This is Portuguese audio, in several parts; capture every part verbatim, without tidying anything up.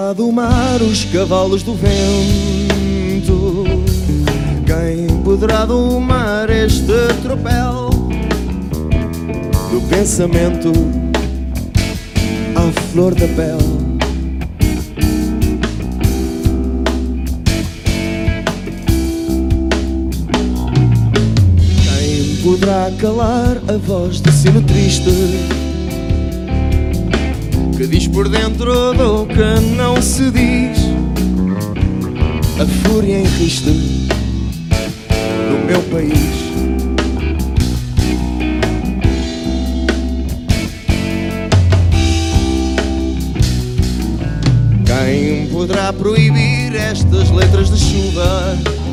poderá domar os cavalos do vento? Quem poderá domar este tropel do pensamento à flor da pele? Quem poderá calar a voz de sino triste que diz por dentro do que não se diz? A fúria enriste no meu país. Quem poderá proibir estas letras de chuva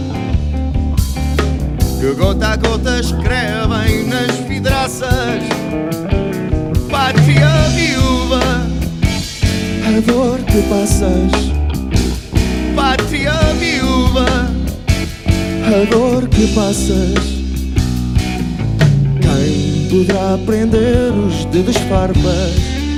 que gota a gota escrevem nas vidraças? Pátria viúva, a dor que passas. Pátria viúva, a dor que passas. Quem poderá prender os dedos farpas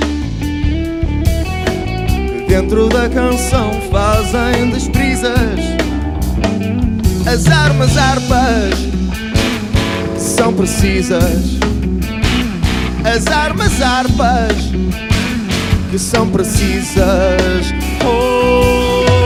que dentro da canção fazem desprezas? As armas harpas são precisas. As armas harpas que são precisas. Oh.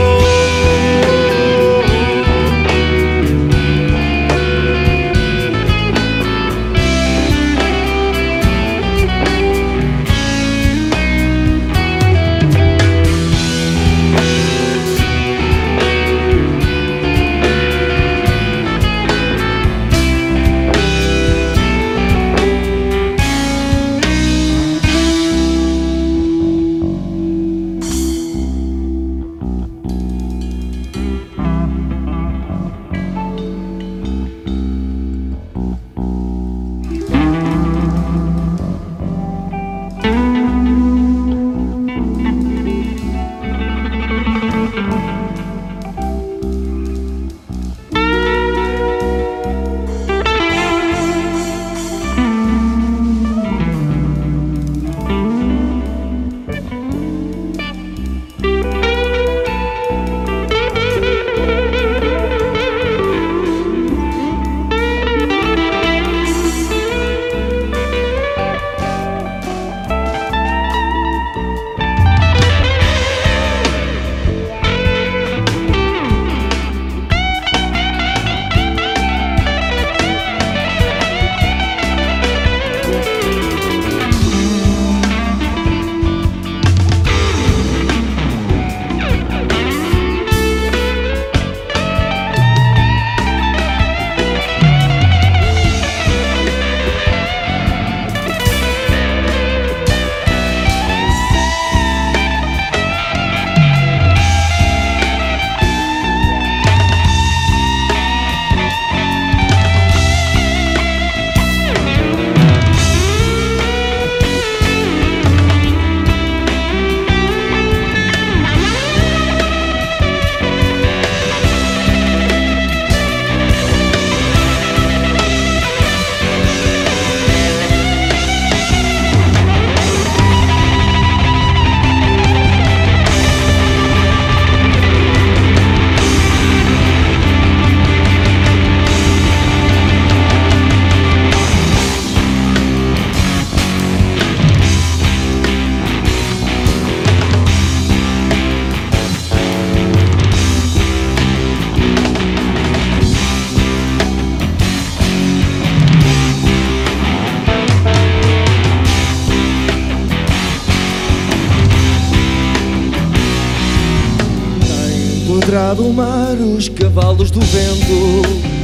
Poderá domar os cavalos do vento?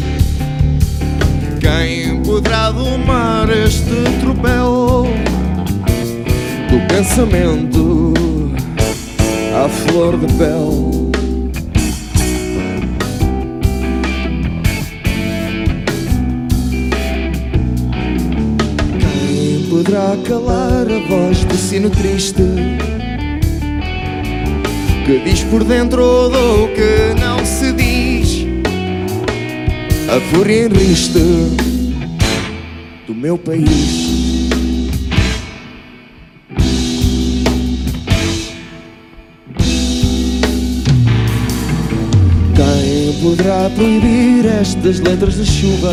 Quem poderá domar este tropel do pensamento à flor de pele? Quem poderá calar a voz do sino triste que diz por dentro do que não se diz? A fúria enriste do meu país. poderá proibir estas letras de chuva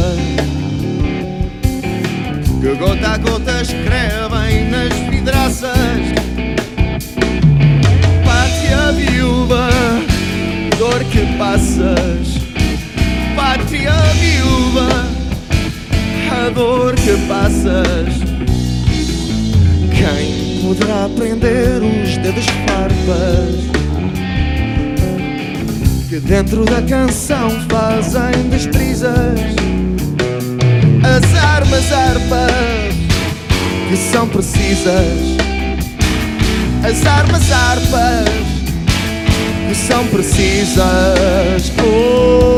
que gota a gota escrevem nas vidraças? Pátria viúva, dor que passas. Pátria viúva, a dor que passas. Quem poderá prender os dedos farpas que dentro da canção fazem destrizas? As armas harpas que são precisas. As armas harpas que são precisas. Oh.